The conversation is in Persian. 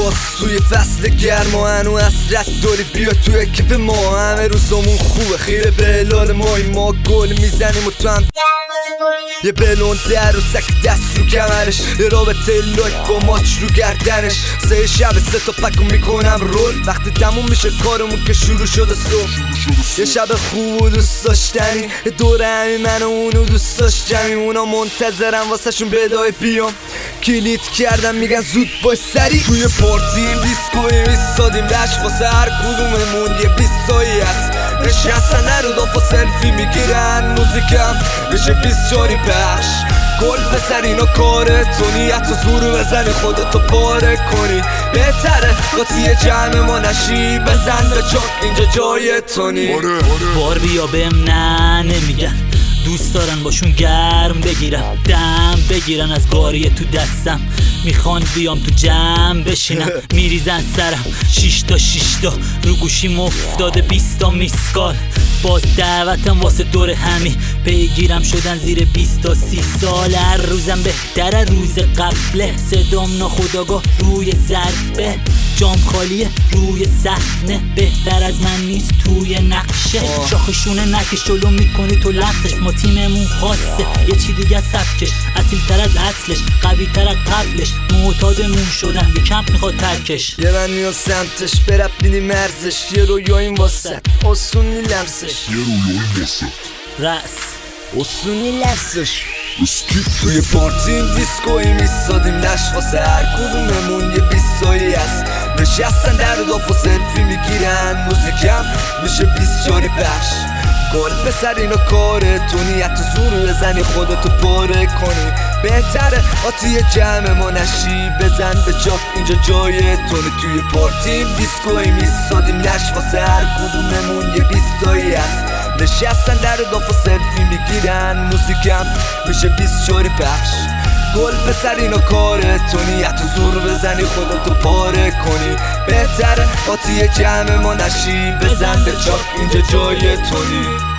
باز توی فصل گرما هنو حسرت داری بیا توی اکیپ ما همه روزامون خوبه خیره به هلال مای ما گل میزنیم و تو هم یه بلون در و سک دست رو کمرش یه رابطه لایک با ماچ رو گردنش سه شب سه تا پکو میکنم رول وقتی تموم میشه کارمون که شروع شده صبح یه شب خوب و دوست داشتنی یه دوره همین من و اونو دوست داشتنی اونا منتظرم واسه شون بدای بیام کلید کردم میگن زود باش سری توی پارتیم دیسکویم ایستادیم دشت واسه هر کدوممون یه 20 سایی هست نشستن نرو دافا سلفی میگیرن موزیکم بشه 24 پخش گل پسر اینا کاره تو نیت و زورو بزنی خودتو پاره کنی بهتره قاطی جمع ما نشی بزن به چاک اینجا جای تونی بار بیا بهم نه نمیگن دوست دارن باشون گرم بگیرم دم بگیرن از گاریه تو دستم میخوان بیام تو جمع بشینم میریزن سرم 6 تا رو گوشیم افتاده 20 تا میسکال باز دعوتم واسه دور همی پیگیرم شدن زیر 20 تا 30 سال هر روزم بهتره روز قبله صدام ناخودآگاه روی ضربه جام خالیه روی صحنه بهتر از من نیست توی نقشه شاخشونه نکش جلو میکنی تو لفتش ما تیممون خاصه یه چی دیگه سبکش اصیل‌تر از اصلش قوی‌تر از قبلش معتادمون شدن یه کمپ میخواد ترکش یه من میان سمتش برپ میدی مرزش یه رویاییم واسه آسونی لمسش رأس آسونی لمسش توی پارتیم دیسکویم ایستادیم نشت واسه هر کدوممون یه 20 سایی هست نشستن در و داف و سلفی میگیرن موزیکم میشه 24 پخش گل پسر اینا کاره تو نیت و زور بزنی خودتو پاره کنی بهتره آتی جمع ما نشی بزن به چاک اینجا جای تونی توی پارتیم دیسکویم ایستادیم نشت واسه هر کدوممون یه 20 سایی هست نشستن در داف و سلفی میگیرن موزیکم میشه 24 پخش گل پسر اینا کاره تو نیت و زور بزنی خودتو پاره کنی بهتره آتی جمع ما نشی بزن به چاک اینجا جای تونی